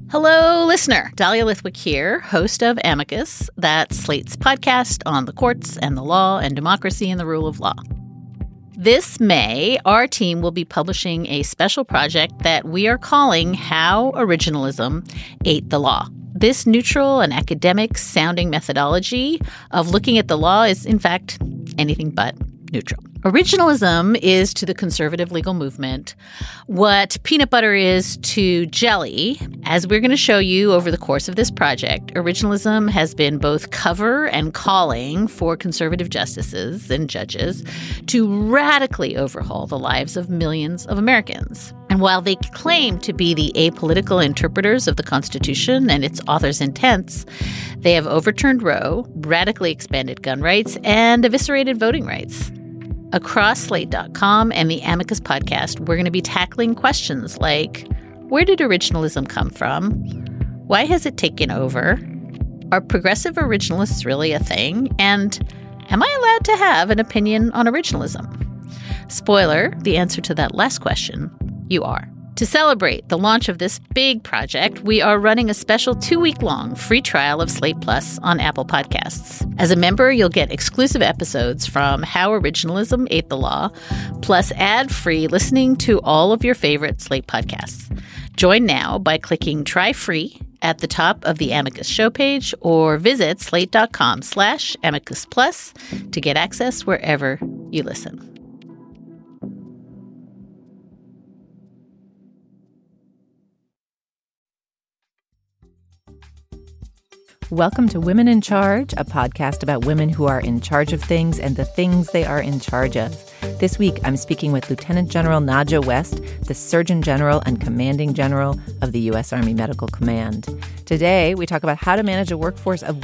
Hello, listener. Dahlia Lithwick here, host of Amicus, that's Slate's podcast on the courts and the law and democracy and the rule of law. This May, our team will be publishing a special project that we are calling How Originalism Ate the Law. This neutral and academic-sounding methodology of looking at the law is, in fact, anything but neutral. Originalism is to the conservative legal movement what peanut butter is to jelly. As we're going to show you over the course of this project, originalism has been both cover and calling for conservative justices and judges to radically overhaul the lives of millions of Americans. And while they claim to be the apolitical interpreters of the Constitution and its author's intents, they have overturned Roe, radically expanded gun rights, and eviscerated voting rights. Across Slate.com and the Amicus podcast, we're going to be tackling questions like, where did originalism come from? Why has it taken over? Are progressive originalists really a thing? And am I allowed to have an opinion on originalism? Spoiler, the answer to that last question, you are. To celebrate the launch of this big project, we are running a special 2-week-long free trial of Slate Plus on Apple Podcasts. As a member, you'll get exclusive episodes from How Originalism Ate the Law, plus ad-free listening to all of your favorite Slate podcasts. Join now by clicking Try Free at the top of the Amicus show page or visit slate.com/Amicus Plus to get access wherever you listen. Welcome to Women in Charge, a podcast about women who are in charge of things and the things they are in charge of. This week, I'm speaking with Lieutenant General Nadja West, the Surgeon General and Commanding General of the U.S. Army Medical Command. Today, we talk about how to manage a workforce of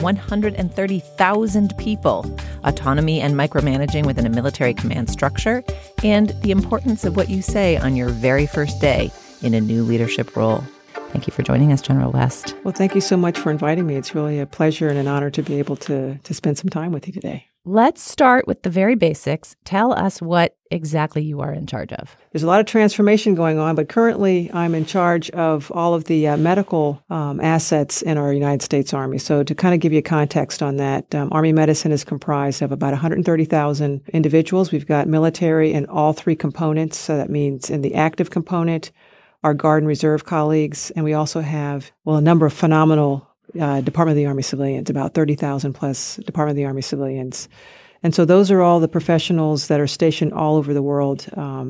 130,000 people, autonomy and micromanaging within a military command structure, and the importance of what you say on your very first day in a new leadership role. Thank you for joining us, General West. Well, thank you so much for inviting me. It's really a pleasure and an honor to be able to spend some time with you today. Let's start with the very basics. Tell us what exactly you are in charge of. There's a lot of transformation going on, but currently I'm in charge of all of the medical assets in our United States Army. So to kind of give you context on that, Army medicine is comprised of about 130,000 individuals. We've got military in all three components. So that means in the active component, our Guard and Reserve colleagues, and we also have, a number of phenomenal Department of the Army civilians, about 30,000 plus Department of the Army civilians. And so those are all the professionals that are stationed all over the world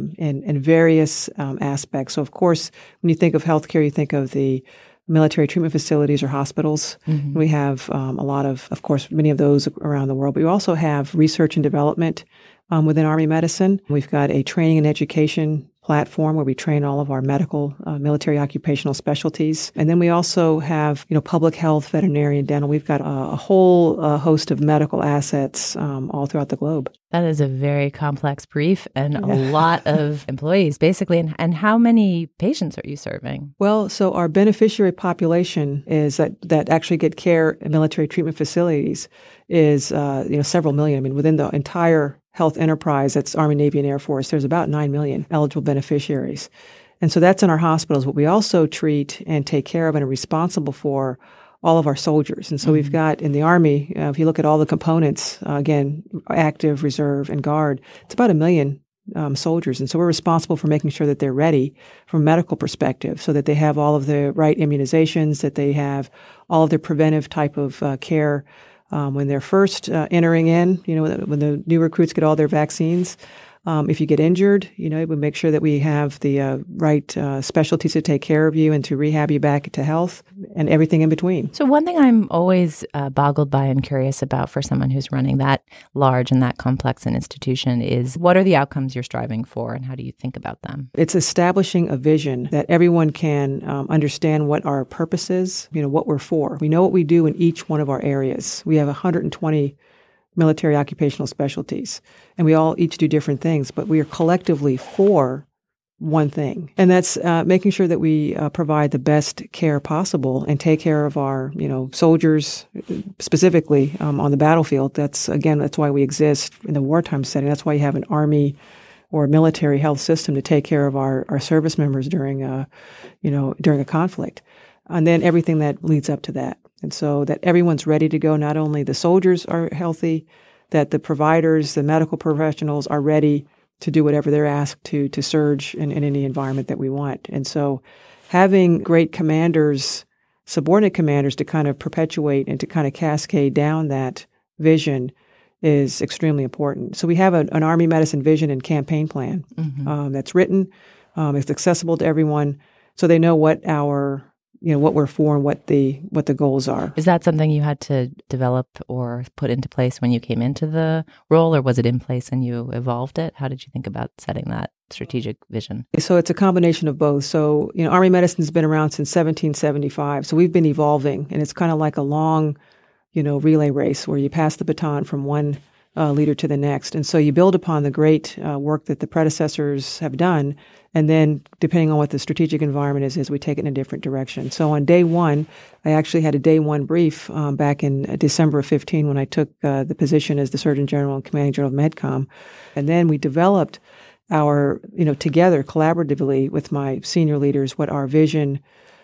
in various aspects. So, of course, when you think of healthcare, you think of the military treatment facilities or hospitals. Mm-hmm. We have a lot of course, many of those around the world. But we also have research and development within Army medicine. We've got a training and education platform where we train all of our medical, military occupational specialties. And then we also have, public health, veterinary, and dental. We've got a whole host of medical assets all throughout the globe. That is a very complex brief and a lot of employees, basically. And how many patients are you serving? Well, so our beneficiary population is that actually get care in military treatment facilities is, several million. I mean, within the entire health enterprise, that's Army, Navy, and Air Force, there's about 9 million eligible beneficiaries. And so that's in our hospitals. But we also treat and take care of and are responsible for all of our soldiers. And so we've got in the Army, if you look at all the components, again, active, reserve, and guard, it's about 1 million soldiers. And so we're responsible for making sure that they're ready from a medical perspective so that they have all of the right immunizations, that they have all of their preventive type of care when they're first entering in, when the new recruits get all their vaccines. If you get injured, we make sure that we have the right specialties to take care of you and to rehab you back to health and everything in between. So one thing I'm always boggled by and curious about for someone who's running that large and that complex an institution is what are the outcomes you're striving for and how do you think about them? It's establishing a vision that everyone can understand what our purpose is, what we're for. We know what we do in each one of our areas. We have 120 military occupational specialties, and we all each do different things, but we are collectively for one thing, and that's making sure that we provide the best care possible and take care of our, soldiers specifically on the battlefield. That's why we exist in the wartime setting. That's why you have an Army or military health system to take care of our service members during a conflict. and then everything that leads up to that. And so that everyone's ready to go. Not only the soldiers are healthy, that the providers, the medical professionals are ready to do whatever they're asked to surge in any environment that we want. And so having great commanders, subordinate commanders to kind of perpetuate and to kind of cascade down that vision is extremely important. So we have an Army Medicine vision and campaign plan that's written. It's accessible to everyone, so they know what what we're for and what the goals are. Is that something you had to develop or put into place when you came into the role, or was it in place and you evolved it? How did you think about setting that strategic vision? So it's a combination of both. So, Army Medicine's been around since 1775. So we've been evolving, and it's kind of like a long, relay race where you pass the baton from one leader to the next. And so you build upon the great work that the predecessors have done. And then depending on what the strategic environment is, we take it in a different direction. So on day one, I actually had a day one brief back in December of 15 when I took the position as the Surgeon General and Commanding General of MedCom. And then we developed our, together collaboratively with my senior leaders, what our vision,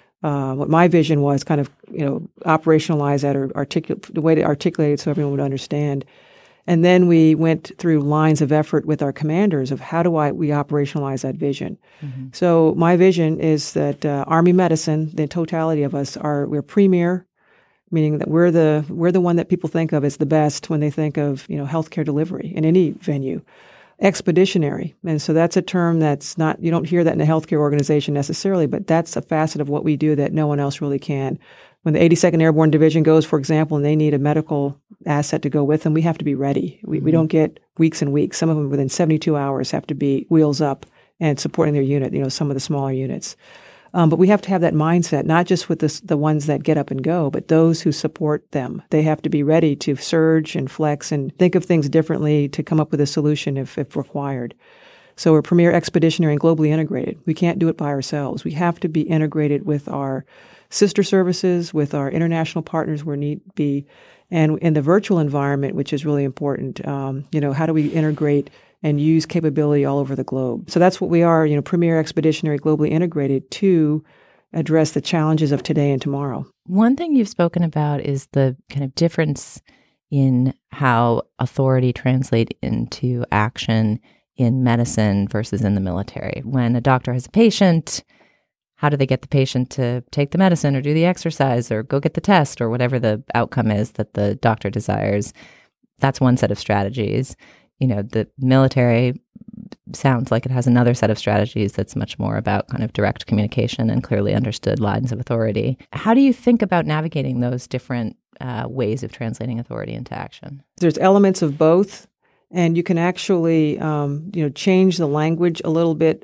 what my vision was, kind of, operationalize that or the way to articulate it so everyone would understand. And then we went through lines of effort with our commanders of how do we operationalize that vision. Mm-hmm. So my vision is that Army Medicine, the totality of us, we're premier, meaning that we're the one that people think of as the best when they think of healthcare delivery in any venue. Expeditionary, and so that's a term that's not, you don't hear that in a healthcare organization necessarily, but that's a facet of what we do that no one else really can. When the 82nd Airborne Division goes, for example, and they need a medical asset to go with them, we have to be ready. We don't get weeks and weeks. Some of them within 72 hours have to be wheels up and supporting their unit, some of the smaller units. But we have to have that mindset, not just with the ones that get up and go, but those who support them. They have to be ready to surge and flex and think of things differently to come up with a solution if required. So we're premier, expeditionary, and globally integrated. We can't do it by ourselves. We have to be integrated with our sister services, with our international partners where need be, and in the virtual environment, which is really important. How do we integrate and use capability all over the globe? So that's what we are, premier, expeditionary, globally integrated to address the challenges of today and tomorrow. One thing you've spoken about is the kind of difference in how authority translates into action in medicine versus in the military. When a doctor has a patient, how do they get the patient to take the medicine or do the exercise or go get the test or whatever the outcome is that the doctor desires? That's one set of strategies. The military sounds like it has another set of strategies that's much more about kind of direct communication and clearly understood lines of authority. How do you think about navigating those different ways of translating authority into action? There's elements of both. And you can actually, change the language a little bit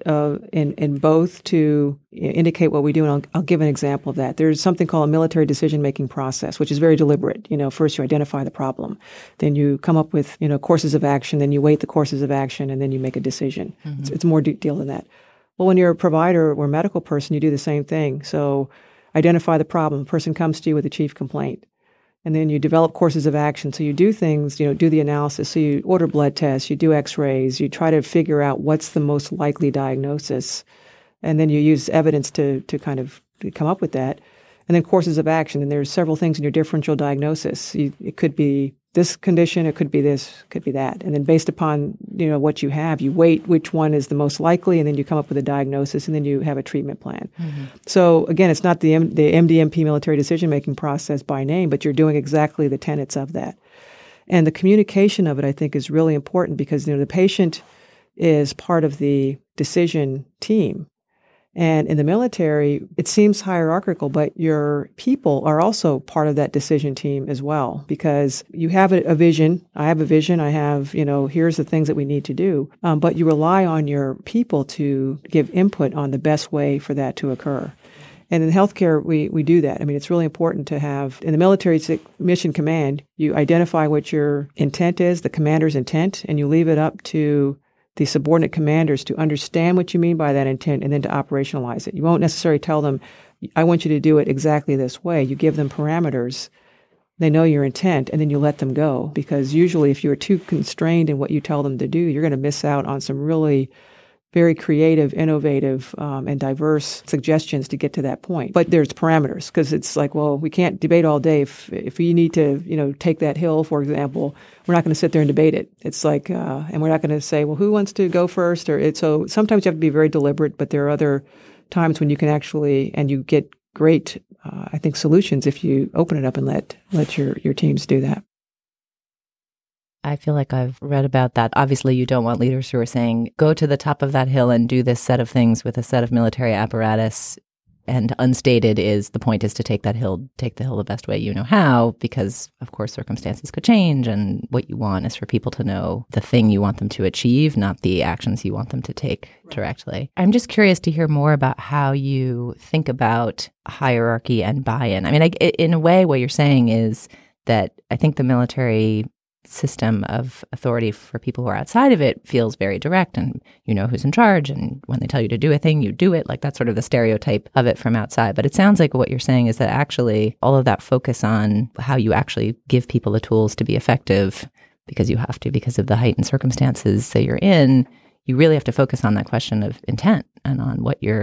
in both to indicate what we do. And I'll give an example of that. There's something called a military decision-making process, which is very deliberate. First you identify the problem, then you come up with, courses of action, then you weight the courses of action, and then you make a decision. Mm-hmm. It's more deal than that. Well, when you're a provider or medical person, you do the same thing. So identify the problem. A person comes to you with a chief complaint. And then you develop courses of action. So you do things, do the analysis. So you order blood tests, you do x-rays, you try to figure out what's the most likely diagnosis. And then you use evidence to kind of come up with that. And then courses of action. And there's several things in your differential diagnosis. It could be this condition, it could be this, could be that. And then based upon, what you have, you weight which one is the most likely, and then you come up with a diagnosis, and then you have a treatment plan. Mm-hmm. So again, it's not the MDMP military decision-making process by name, but you're doing exactly the tenets of that. And the communication of it, I think, is really important because, the patient is part of the decision team. And in the military, it seems hierarchical, but your people are also part of that decision team as well, because you have a vision. I have a vision. I have, here's the things that we need to do. But you rely on your people to give input on the best way for that to occur. And in healthcare, we do that. I mean, it's really important to have, in the military mission command, you identify what your intent is, the commander's intent, and you leave it up to the subordinate commanders to understand what you mean by that intent and then to operationalize it. You won't necessarily tell them, I want you to do it exactly this way. You give them parameters. They know your intent, and then you let them go. Because usually if you're too constrained in what you tell them to do, you're going to miss out on some really very creative, innovative, and diverse suggestions to get to that point. But there's parameters, because it's like, well, we can't debate all day. If you need to, take that hill, for example, we're not going to sit there and debate it. It's like, and we're not going to say, well, who wants to go first? So sometimes you have to be very deliberate, but there are other times when you can actually, and you get great, I think, solutions if you open it up and let your teams do that. I feel like I've read about that. Obviously, you don't want leaders who are saying, go to the top of that hill and do this set of things with a set of military apparatus. And unstated is the point is to take the hill the best way you know how, because, of course, circumstances could change. And what you want is for people to know the thing you want them to achieve, not the actions you want them to take directly. I'm just curious to hear more about how you think about hierarchy and buy-in. I mean, in a way, what you're saying is that I think the military system of authority for people who are outside of it feels very direct, and you know who's in charge, and when they tell you to do a thing, you do it. Like, that's sort of the stereotype of it from outside. But it sounds like what you're saying is that actually all of that focus on how you actually give people the tools to be effective, because you have to, because of the heightened circumstances that you're in, you really have to focus on that question of intent and on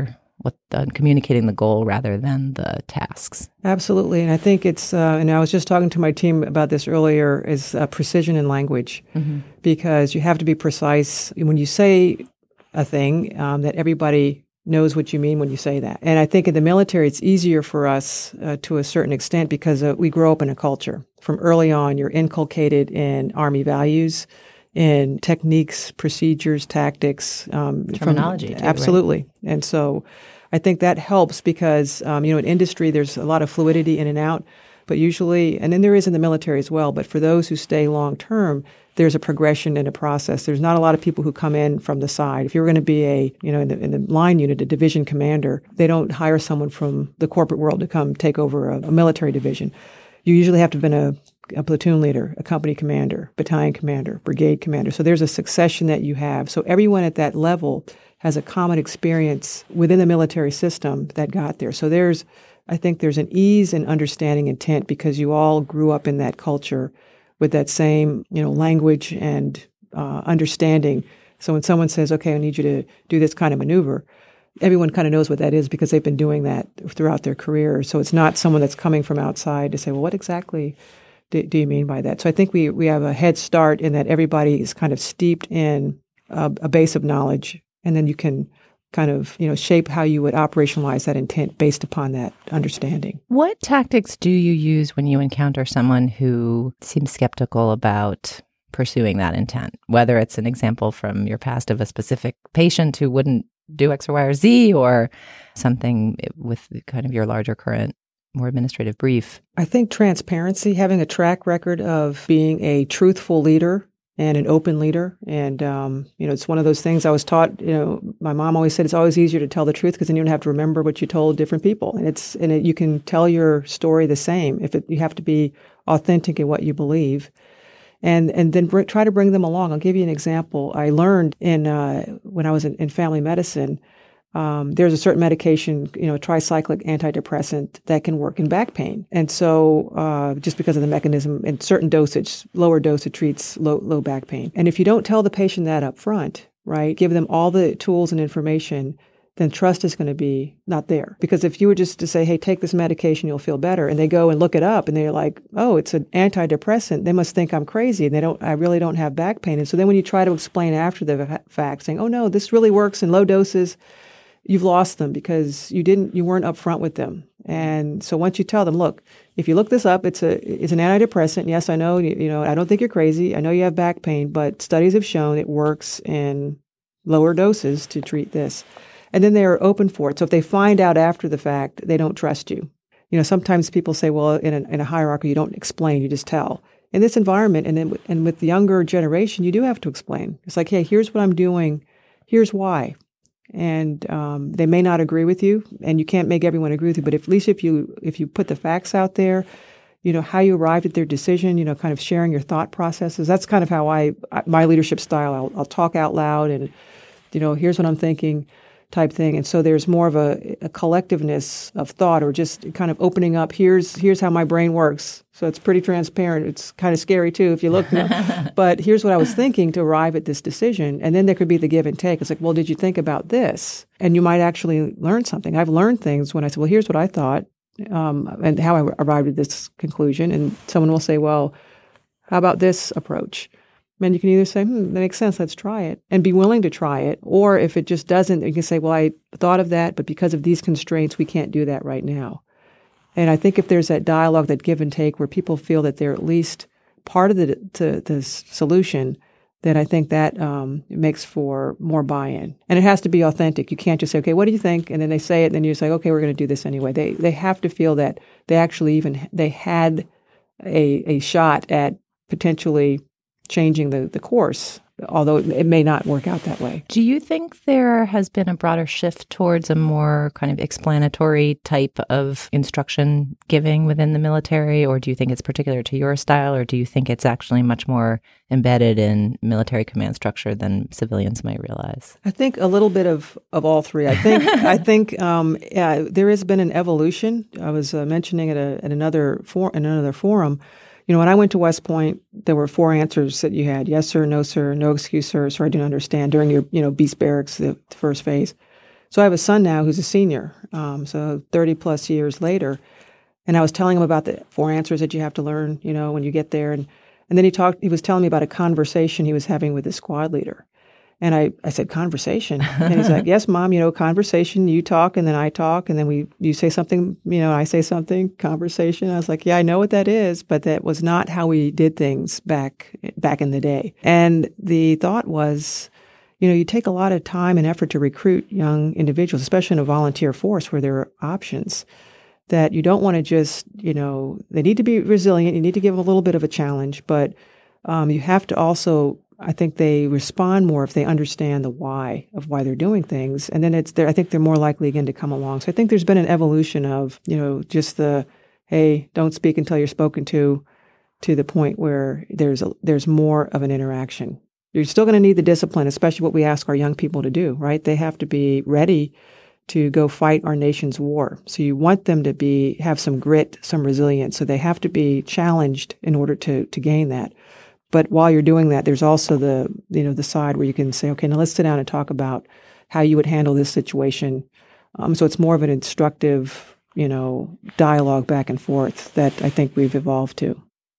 communicating the goal rather than the tasks. Absolutely. And I think it's, and I was just talking to my team about this earlier, is precision in language, because you have to be precise when you say a thing, that everybody knows what you mean when you say that. And I think in the military, it's easier for us to a certain extent, because we grow up in a culture. From early on, you're inculcated in Army values, in techniques, procedures, tactics. Terminology, too, absolutely. Right? And so I think that helps because, in industry, there's a lot of fluidity in and out, but usually, and then there is in the military as well, but for those who stay long term, there's a progression and a process. There's not a lot of people who come in from the side. If you're going to be in the line unit, a division commander, they don't hire someone from the corporate world to come take over a military division. You usually have to have been a platoon leader, a company commander, battalion commander, brigade commander. So there's a succession that you have. So everyone at that level has a common experience within the military system that got there. So I think there's an ease in understanding intent, because you all grew up in that culture with that same, language and understanding. So when someone says, okay, I need you to do this kind of maneuver, everyone kind of knows what that is because they've been doing that throughout their career. So it's not someone that's coming from outside to say, well, what exactly do you mean by that? So I think we have a head start in that everybody is kind of steeped in a base of knowledge, and then you can kind of, shape how you would operationalize that intent based upon that understanding. What tactics do you use when you encounter someone who seems skeptical about pursuing that intent? Whether it's an example from your past of a specific patient who wouldn't do X or Y or Z, or something with kind of your larger current, more administrative brief. I think transparency, having a track record of being a truthful leader and an open leader. And, it's one of those things I was taught, my mom always said it's always easier to tell the truth because then you don't have to remember what you told different people. And you can tell your story the same you have to be authentic in what you believe. And then try to bring them along. I'll give you an example. I learned when I was in family medicine, there's a certain medication, a tricyclic antidepressant that can work in back pain. And so just because of the mechanism, and certain dosage, lower dose, it treats low back pain. And if you don't tell the patient that up front, right, give them all the tools and information, then trust is going to be not there. Because if you were just to say, hey, take this medication, you'll feel better, and they go and look it up and they're like, oh, it's an antidepressant, they must think I'm crazy and I really don't have back pain. And so then when you try to explain after the fact, saying, oh no, this really works in low doses, you've lost them because you weren't upfront with them. And so once you tell them, look, if you look this up, it's an antidepressant. Yes, I know, I don't think you're crazy. I know you have back pain, but studies have shown it works in lower doses to treat this. And then they're open for it. So if they find out after the fact, they don't trust you. Sometimes people say, well, in a hierarchy, you don't explain, you just tell. In this environment, and with the younger generation, you do have to explain. It's like, hey, here's what I'm doing. Here's why. And they may not agree with you, and you can't make everyone agree with you. But at least if you put the facts out there, how you arrived at their decision, kind of sharing your thought processes. That's kind of how my leadership style. I'll talk out loud and, here's what I'm thinking. type thing. And so there's more of a collectiveness of thought, or just kind of opening up, here's how my brain works. So it's pretty transparent. It's kind of scary too if you look. But here's what I was thinking to arrive at this decision. And then there could be the give and take. It's like, well, did you think about this? And you might actually learn something. I've learned things when I said, well, here's what I thought and how I arrived at this conclusion. And someone will say, well, how about this approach? And you can either say, that makes sense, let's try it, and be willing to try it. Or if it just doesn't, you can say, well, I thought of that, but because of these constraints, we can't do that right now. And I think if there's that dialogue, that give and take, where people feel that they're at least part of the solution, then I think that makes for more buy-in. And it has to be authentic. You can't just say, okay, what do you think? And then they say it, and then you say, okay, we're going to do this anyway. They have to feel that they actually they had a shot at potentially changing the course, although it may not work out that way. Do you think there has been a broader shift towards a more kind of explanatory type of instruction giving within the military, or do you think it's particular to your style, or do you think it's actually much more embedded in military command structure than civilians might realize? I think a little bit of all three. I think there has been an evolution. I was mentioning it at another forum. You know, when I went to West Point, there were 4 answers that you had: yes, sir, no, sir, no excuse, sir, I didn't understand, during your beast barracks, the first phase. So I have a son now who's a senior, so 30 plus years later, and I was telling him about the 4 answers that you have to learn, when you get there. And then he was telling me about a conversation he was having with his squad leader. And I said, conversation? And he's like, yes, Mom, conversation, you talk and then I talk, and then you say something, I say something, conversation. I was like, yeah, I know what that is, but that was not how we did things back in the day. And the thought was, you take a lot of time and effort to recruit young individuals, especially in a volunteer force where there are options, that you don't want to just, they need to be resilient. You need to give them a little bit of a challenge, but you have to also, I think they respond more if they understand the why of why they're doing things. And then I think they're more likely again to come along. So I think there's been an evolution of, just the, hey, don't speak until you're spoken to the point where there's more of an interaction. You're still going to need the discipline, especially what we ask our young people to do, right? They have to be ready to go fight our nation's war. So you want them to have some grit, some resilience. So they have to be challenged in order to gain that. But while you're doing that, there's also the side where you can say, okay, now let's sit down and talk about how you would handle this situation. So it's more of an instructive, dialogue back and forth that I think we've evolved to.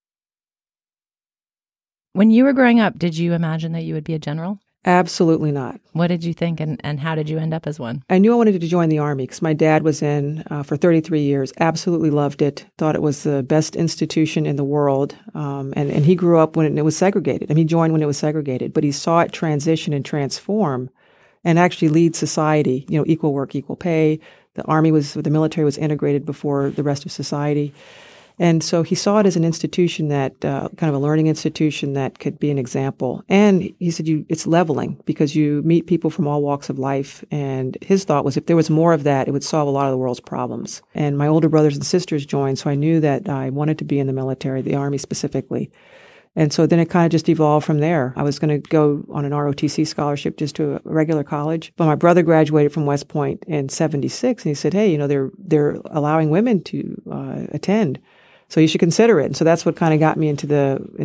When you were growing up, did you imagine that you would be a general? Absolutely not. What did you think, and how did you end up as one? I knew I wanted to join the Army because my dad was in for 33 years, absolutely loved it, thought it was the best institution in the world, and he grew up when it was segregated. I mean, he joined when it was segregated, but he saw it transition and transform and actually lead society, equal work, equal pay. The military was integrated before the rest of society. And so he saw it as an institution that, kind of a learning institution that could be an example. And he said, it's leveling because you meet people from all walks of life. And his thought was if there was more of that, it would solve a lot of the world's problems. And my older brothers and sisters joined, so I knew that I wanted to be in the military, the Army specifically. And so then it kind of just evolved from there. I was going to go on an ROTC scholarship just to a regular college. But my brother graduated from West Point in 1976, and he said, hey, they're allowing women to attend. So you should consider it. And so that's what kind of got me into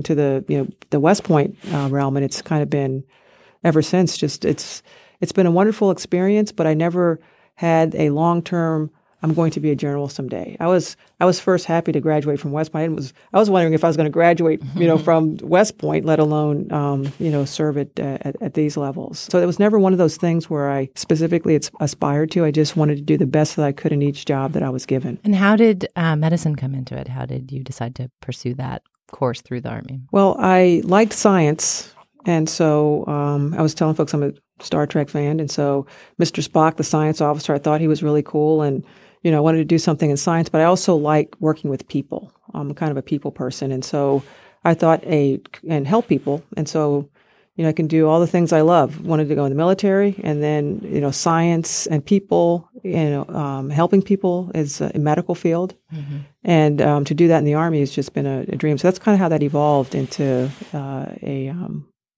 the West Point realm. And it's kind of been ever since. Just it's been a wonderful experience, but I never had a long-term, I'm going to be a general someday. I was first happy to graduate from West Point. I was wondering if I was going to graduate, from West Point, let alone, serve at these levels. So it was never one of those things where I specifically aspired to. I just wanted to do the best that I could in each job that I was given. And how did medicine come into it? How did you decide to pursue that course through the Army? Well, I liked science. And so I was telling folks I'm a Star Trek fan. And so Mr. Spock, the science officer, I thought he was really cool. And I wanted to do something in science, but I also like working with people. I'm kind of a people person. And so I thought, and help people. And so, I can do all the things I love. Wanted to go in the military, and then, science and people, helping people is a medical field. Mm-hmm. And to do that in the Army has just been a dream. So that's kind of how that evolved into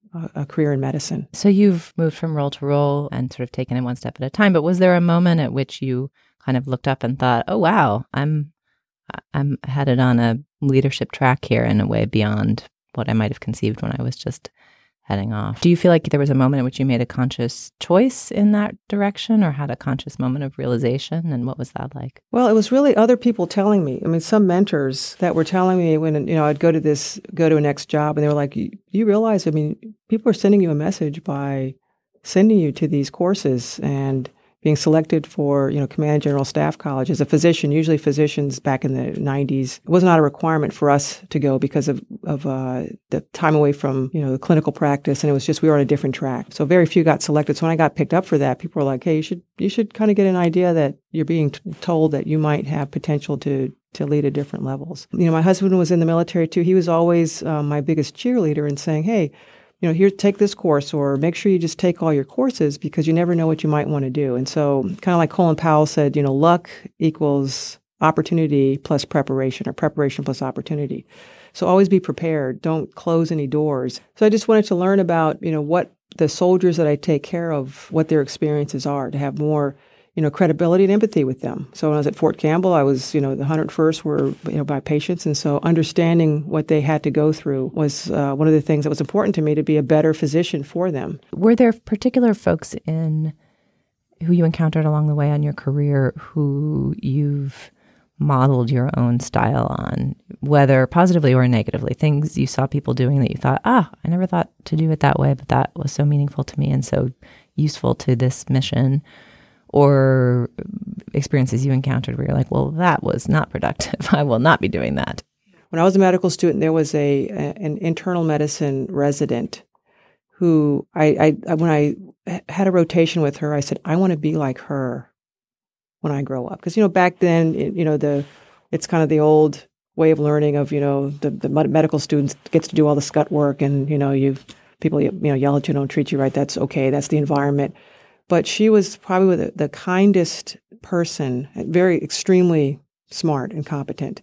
a career in medicine. So you've moved from role to role and sort of taken it one step at a time. But was there a moment at which you kind of looked up and thought, "Oh wow, I'm headed on a leadership track here in a way beyond what I might have conceived when I was just heading off"? Do you feel like there was a moment in which you made a conscious choice in that direction, or had a conscious moment of realization? And what was that like? Well, it was really other people telling me. I mean, some mentors that were telling me when, I'd go to a next job, and they were like, you realize, I mean, people are sending you a message by sending you to these courses and being selected for, Command and General Staff College. As a physician, usually physicians back in the 90s, it was not a requirement for us to go because of the time away from, the clinical practice. And it was just, we were on a different track. So very few got selected. So when I got picked up for that, people were like, hey, you should kind of get an idea that you're being told that you might have potential to lead at different levels. My husband was in the military too. He was always my biggest cheerleader in saying, hey, here, take this course, or make sure you just take all your courses because you never know what you might want to do. And so kind of like Colin Powell said, luck equals opportunity plus preparation, or preparation plus opportunity. So always be prepared. Don't close any doors. So I just wanted to learn about, what the soldiers that I take care of, what their experiences are, to have more credibility and empathy with them. So when I was at Fort Campbell, I was, the 101st were, by patients. And so understanding what they had to go through was one of the things that was important to me, to be a better physician for them. Were there particular folks who you encountered along the way on your career who you've modeled your own style on, whether positively or negatively, things you saw people doing that you thought, I never thought to do it that way, but that was so meaningful to me and so useful to this mission? Or experiences you encountered where you're like, well, that was not productive. I will not be doing that. When I was a medical student, there was an internal medicine resident who when I had a rotation with her, I said, I want to be like her when I grow up. Because, back then, it's kind of the old way of learning of, the medical students gets to do all the scut work and, people yell at you, don't treat you right. That's okay. That's the environment. But she was probably the kindest person, very extremely smart and competent.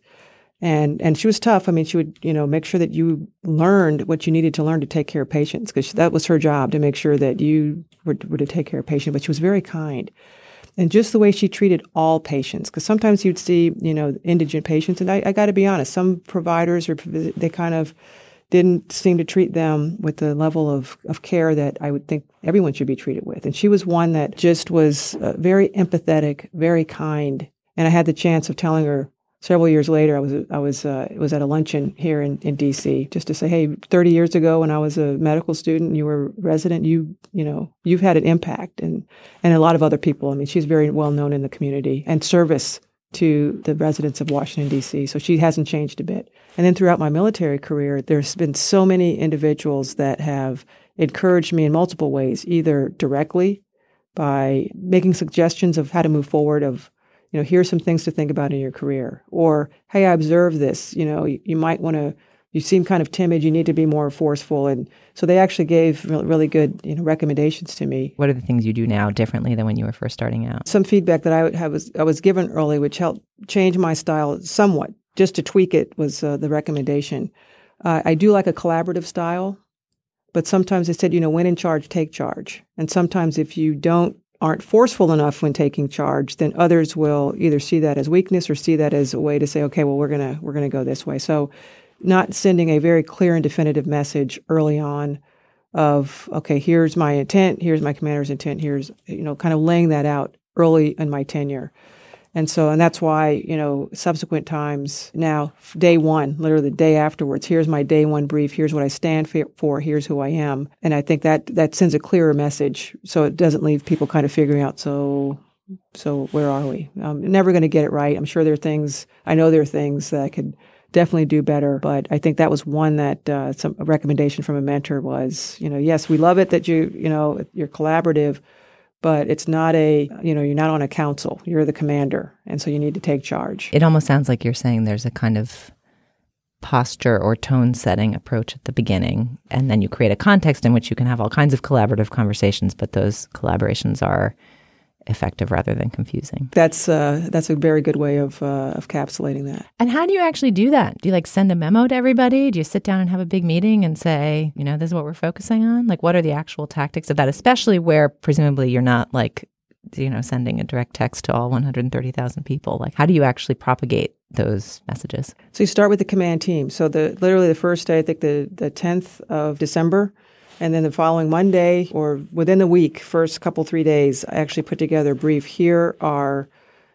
And she was tough. I mean, she would, make sure that you learned what you needed to learn to take care of patients, because that was her job, to make sure that you were to take care of patients. But she was very kind. And just the way she treated all patients, because sometimes you'd see, indigent patients. And I got to be honest, some providers, they kind of didn't seem to treat them with the level of care that I would think everyone should be treated with. And she was one that just was very empathetic, very kind. And I had the chance of telling her several years later, I was at a luncheon here in D.C. just to say, hey, 30 years ago when I was a medical student, you were a resident, you've had an impact, and a lot of other people. I mean, she's very well known in the community and service to the residents of Washington, D.C., so she hasn't changed a bit. And then throughout my military career, there's been so many individuals that have encouraged me in multiple ways, either directly by making suggestions of how to move forward, of, here's some things to think about in your career, or, hey, I observed this, you might want to, you seem kind of timid, you need to be more forceful. And so they actually gave really good, recommendations to me. What are the things you do now differently than when you were first starting out? Some feedback that I was given early, which helped change my style somewhat, just to tweak it, was the recommendation. I do like a collaborative style, but sometimes they said, when in charge, take charge. And sometimes if you aren't forceful enough when taking charge, then others will either see that as weakness or see that as a way to say, okay, well, we're gonna go this way. So not sending a very clear and definitive message early on of, okay, here's my intent, here's my commander's intent, here's, kind of laying that out early in my tenure. And that's why, subsequent times now, day one, literally the day afterwards, here's my day one brief, here's what I stand for, here's who I am. And I think that sends a clearer message, so it doesn't leave people kind of figuring out, so where are we? I'm never going to get it right. I'm sure there are things that I could definitely do better. But I think that was one that a recommendation from a mentor was, yes, we love it that you're collaborative, but it's not you're not on a council. You're the commander. And so you need to take charge. It almost sounds like you're saying there's a kind of posture or tone setting approach at the beginning, and then you create a context in which you can have all kinds of collaborative conversations, but those collaborations are effective rather than confusing. That's a very good way of encapsulating that. And how do you actually do that? Do you send a memo to everybody? Do you sit down and have a big meeting and say, this is what we're focusing on? What are the actual tactics of that, especially where presumably you're not sending a direct text to all 130,000 people? How do you actually propagate those messages? So you start with the command team. So literally the first day, I think the 10th of December, and then the following Monday or within the week, first 3 days, I actually put together a brief. Here are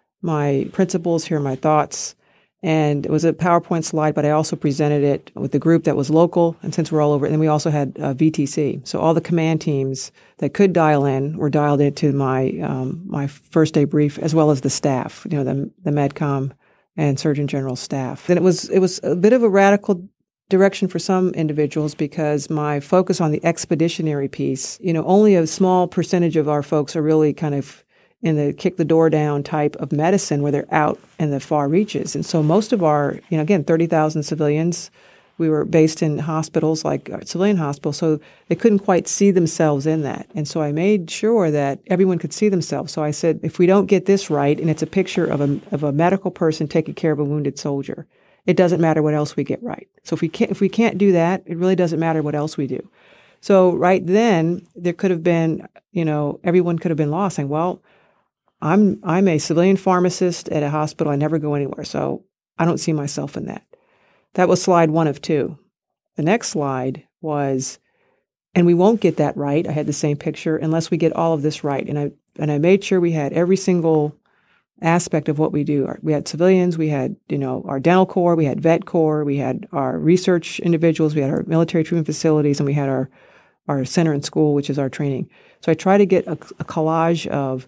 my principles, here are my thoughts. And it was a PowerPoint slide, but I also presented it with the group that was local. And since we're all over, and then we also had VTC. So all the command teams that could dial in were dialed into my first day brief, as well as the staff, the MedCom and Surgeon General staff. And it was a bit of a radical direction for some individuals because my focus on the expeditionary piece, only a small percentage of our folks are really kind of in the kick the door down type of medicine where they're out in the far reaches. And so most of our, again, 30,000 civilians, we were based in hospitals like civilian hospitals, so they couldn't quite see themselves in that. And so I made sure that everyone could see themselves. So I said, if we don't get this right, and it's a picture of a medical person taking care of a wounded soldier, it doesn't matter what else we get right. So if we can't do that, it really doesn't matter what else we do. So right then, there could have been, everyone could have been lost saying, well, I'm a civilian pharmacist at a hospital. I never go anywhere. So I don't see myself in that. That was slide 1 of 2. The next slide was, and we won't get that right. I had the same picture unless we get all of this right. And I made sure we had every single aspect of what we do. We had civilians, we had, our dental corps, we had vet corps, we had our research individuals, we had our military treatment facilities, and we had our center and school, which is our training. So I try to get a collage of,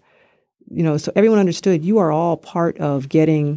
so everyone understood you are all part of getting,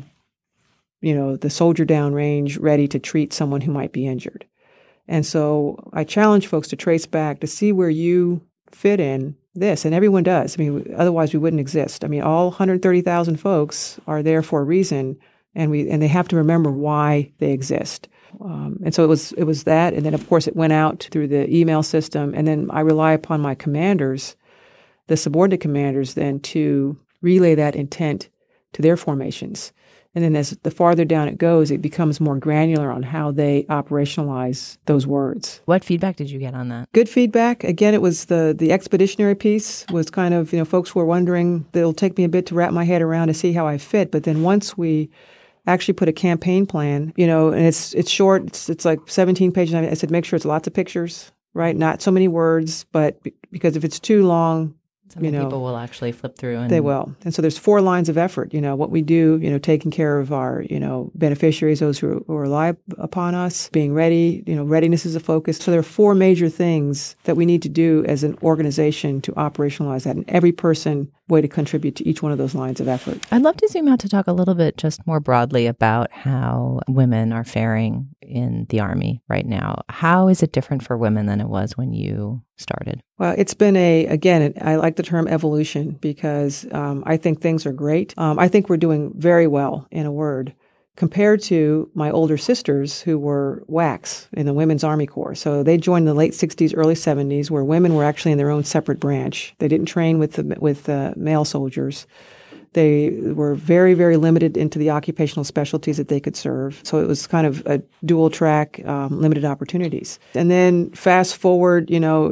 the soldier downrange ready to treat someone who might be injured. And so I challenge folks to trace back to see where you fit in this, and everyone does. Otherwise we wouldn't exist. All 130,000 folks are there for a reason, and they have to remember why they exist. And so it was that, and then of course it went out through the email system, and then I rely upon my commanders, the subordinate commanders, then to relay that intent to their formations. And then as the farther down it goes, it becomes more granular on how they operationalize those words. What feedback did you get on that? Good feedback. Again, it was the expeditionary piece was kind of, folks were wondering, it'll take me a bit to wrap my head around to see how I fit. But then once we actually put a campaign plan, and it's short, it's like 17 pages. I said, make sure it's lots of pictures, right? Not so many words, but because if it's too long, some people will actually flip through. And they will. And so there's 4 lines of effort, what we do, taking care of our, beneficiaries, those who rely upon us, being ready, readiness is a focus. So there are 4 major things that we need to do as an organization to operationalize that. And every person way to contribute to each one of those lines of effort. I'd love to zoom out to talk a little bit just more broadly about how women are faring in the Army right now. How is it different for women than it was when you started? Well, it's been I like the term evolution because I think things are great. I think we're doing very well, in a word, compared to my older sisters who were WACs in the Women's Army Corps. So they joined in the late 60s, early 70s, where women were actually in their own separate branch. They didn't train with male soldiers. They were very, very limited into the occupational specialties that they could serve. So it was kind of a dual track, limited opportunities. And then fast forward,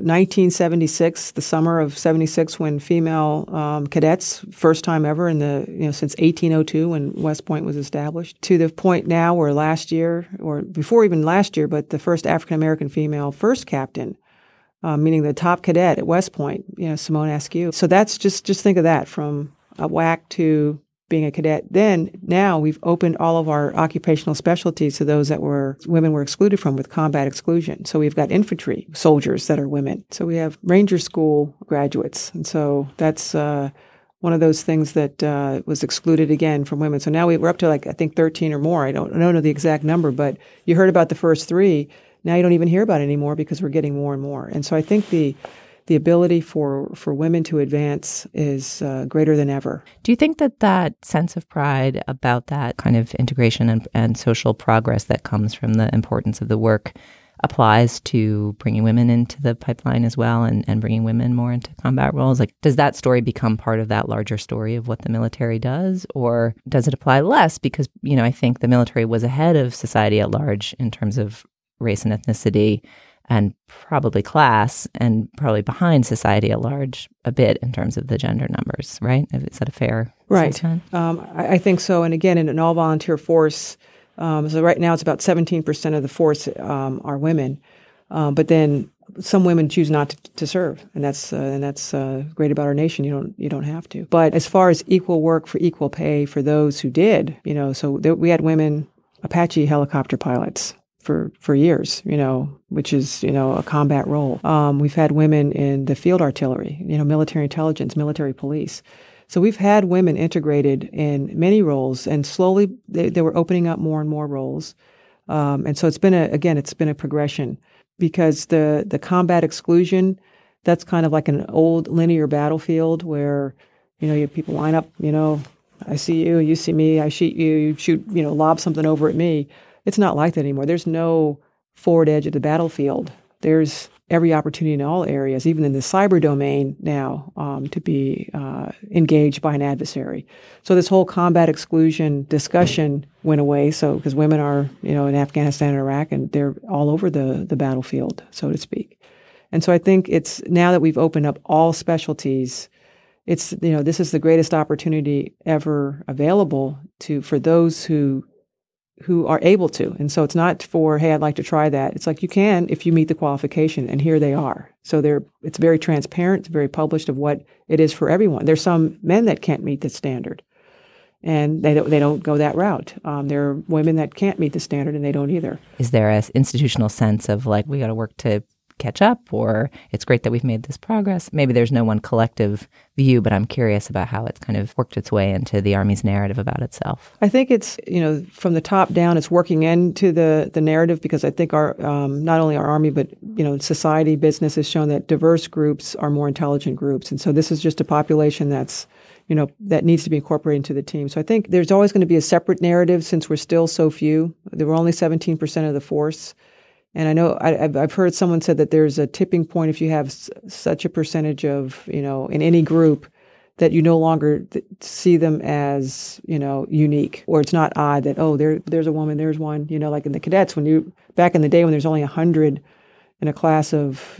1976, the summer of 76, when female cadets, first time ever since 1802 when West Point was established, to the point now where last year, or before even last year, but the first African-American female first captain, meaning the top cadet at West Point, Simone Askew. So that's just think of that, from a WAC to being a cadet. Then now we've opened all of our occupational specialties to those that women were excluded from with combat exclusion. So we've got infantry soldiers that are women. So we have Ranger School graduates. And so that's one of those things that was excluded again from women. So now we're up to I think 13 or more. I don't know the exact number, but you heard about the first 3. Now you don't even hear about it anymore because we're getting more and more. And so I think the ability for women to advance is greater than ever. Do you think that sense of pride about that kind of integration and social progress that comes from the importance of the work applies to bringing women into the pipeline as well and bringing women more into combat roles? Like, does that story become part of that larger story of what the military does? Or does it apply less? Because, I think the military was ahead of society at large in terms of race and ethnicity and probably class, and probably behind society at large a bit in terms of the gender numbers, right? Is that a fair assessment? I think so. And again, in an all-volunteer force, so right now it's about 17% of the force are women, but then some women choose not to serve, and that's great about our nation. You don't have to. But as far as equal work for equal pay for those who did, we had women Apache helicopter pilots for years, which is, a combat role. We've had women in the field artillery, military intelligence, military police. So we've had women integrated in many roles, and slowly they were opening up more and more roles. And so it's been a progression, because the combat exclusion, that's kind of like an old linear battlefield where, you have people line up, I see you, you see me, I shoot you, you shoot, lob something over at me. It's not like that anymore. There's no forward edge of the battlefield. There's every opportunity in all areas, even in the cyber domain now, to be engaged by an adversary. So this whole combat exclusion discussion went away. So because women are, in Afghanistan and Iraq, and they're all over the battlefield, so to speak. And so I think it's now that we've opened up all specialties, it's this is the greatest opportunity ever available for those who are able to. And so it's not for, hey, I'd like to try that. It's like you can if you meet the qualification, and here they are. So it's very transparent, it's very published of what it is for everyone. There's some men that can't meet the standard, and they don't go that route. There are women that can't meet the standard, and they don't either. Is there an institutional sense of like, we got to work to catch up, or it's great that we've made this progress? Maybe there's no one collective view, but I'm curious about how it's kind of worked its way into the Army's narrative about itself. I think it's, from the top down, it's working into the narrative, because I think our not only our Army, but, society, business has shown that diverse groups are more intelligent groups. And so this is just a population that's, that needs to be incorporated into the team. So I think there's always going to be a separate narrative, since we're still so few. There were only 17% of the force. And I know I've heard someone said that there's a tipping point if you have such a percentage of, in any group, that you no longer see them as, unique, or it's not odd that, oh, there's a woman, there's one, like in the cadets, back in the day when there's only 100 in a class of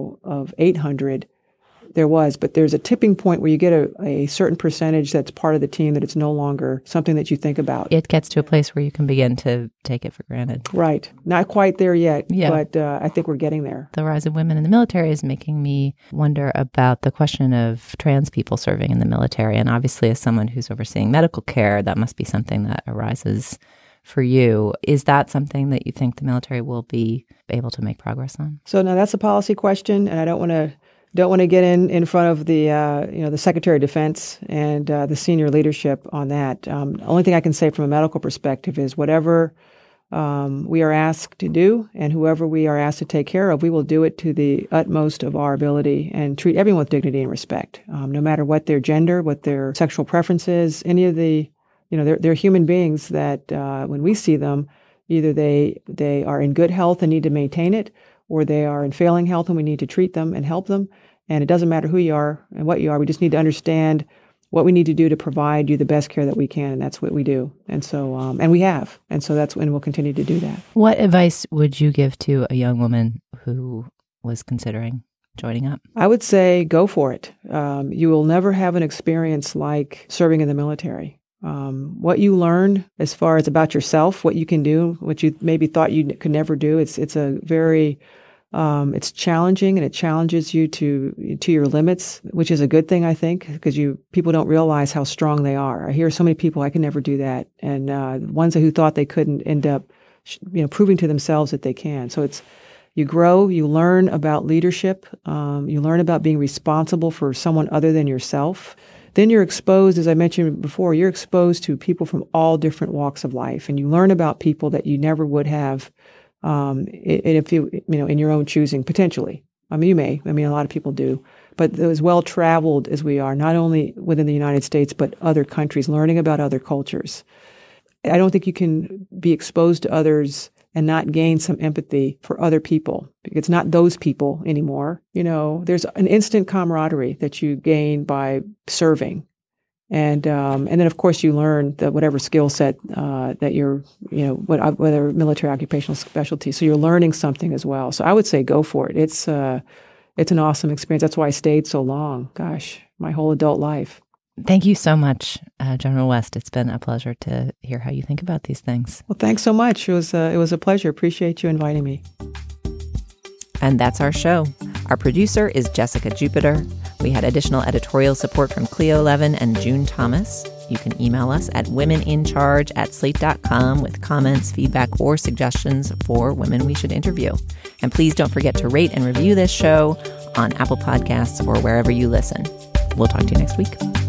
800, but there's a tipping point where you get a certain percentage that's part of the team, that it's no longer something that you think about. It gets to a place where you can begin to take it for granted. Right. Not quite there yet, but I think we're getting there. The rise of women in the military is making me wonder about the question of trans people serving in the military. And obviously, as someone who's overseeing medical care, that must be something that arises for you. Is that something that you think the military will be able to make progress on? So now that's a policy question, and I don't want to get in front of the the Secretary of Defense and the senior leadership on that. The only thing I can say from a medical perspective is whatever we are asked to do, and whoever we are asked to take care of, we will do it to the utmost of our ability and treat everyone with dignity and respect, no matter what their gender, what their sexual preferences, any of the, they're human beings that when we see them, either they are in good health and need to maintain it, or they are in failing health and we need to treat them and help them. And it doesn't matter who you are and what you are. We just need to understand what we need to do to provide you the best care that we can. And that's what we do. And so, and we have. And so and we'll continue to do that. What advice would you give to a young woman who was considering joining up? I would say go for it. You will never have an experience like serving in the military. What you learn as far as about yourself, what you can do, what you maybe thought you could never do, it's a very it's challenging, and it challenges you to your limits, which is a good thing, I think, because people don't realize how strong they are. I hear so many people, I can never do that, and ones who thought they couldn't end up, proving to themselves that they can. So you grow, you learn about leadership, you learn about being responsible for someone other than yourself. Then you're exposed, as I mentioned before, you're exposed to people from all different walks of life, and you learn about people that you never would have. If you in your own choosing, potentially. You may. A lot of people do. But as well-traveled as we are, not only within the United States, but other countries, learning about other cultures. I don't think you can be exposed to others and not gain some empathy for other people. It's not those people anymore. There's an instant camaraderie that you gain by serving. And then, of course, you learn that whatever skill set that you're, whether military occupational specialty. So you're learning something as well. So I would say go for it. It's an awesome experience. That's why I stayed so long. Gosh, my whole adult life. Thank you so much, General West. It's been a pleasure to hear how you think about these things. Well, thanks so much. It was a pleasure. Appreciate you inviting me. And that's our show. Our producer is Jessica Jupiter. We had additional editorial support from Cleo Levin and June Thomas. You can email us at womenincharge@slate.com with comments, feedback, or suggestions for women we should interview. And please don't forget to rate and review this show on Apple Podcasts or wherever you listen. We'll talk to you next week.